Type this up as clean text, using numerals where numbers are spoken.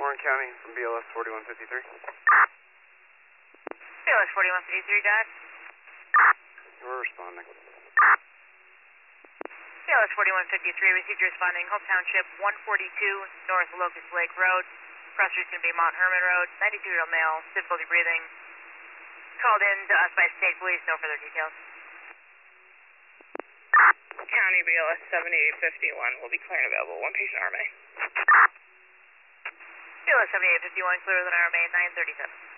Warren County from BLS 4153. BLS 4153, Dad. We're responding. BLS 4153, received your responding. Hope Township 142 North Locust Lake Road. Cross street's going to be Mount Herman Road. 92-year-old male, difficulty breathing. Called in to us by state police, no further details. County BLS 7851 will be clear and available. One patient RMA. BLS 7851, clear with an RMA 937.